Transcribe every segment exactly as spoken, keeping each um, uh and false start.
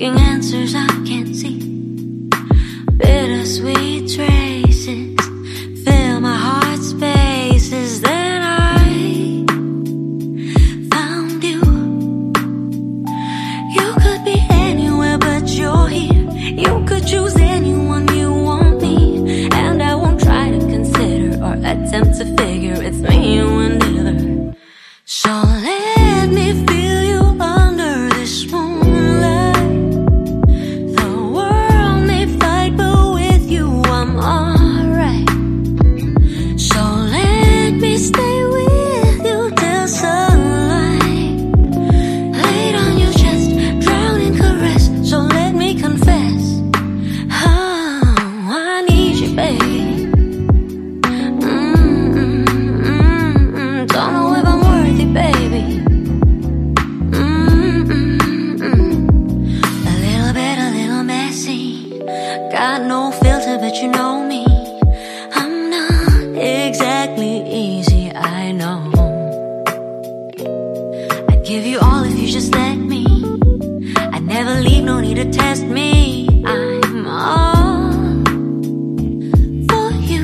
seeking answers I can't see. Bittersweet traces fill my heart spaces. Then I found you. You could be anywhere but you're here. You could choose anyone you want me, and I won't try to consider or attempt to figure it's me you endeavor. So let me feel you under this moonlight. The world may fight, but with you I'm alright. So let me stay with you till sunlight. Laid on your chest, drown in caress. So let me confess, oh, I need you, baby. Mm-mm-mm-mm. Don't know if I'm worthy, baby. Mm-mm-mm. A little bit, a little messy. Got no filter, but you know me. I'm not exactly easy, I know. I'd give you all if you just let me. I'd never leave, no need to test me. I'm all for you.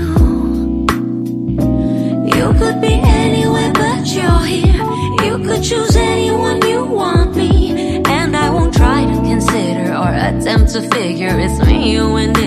You could be anywhere but you're here. You could choose anyone you want me, and I won't try to consider or attempt to figure it's me you and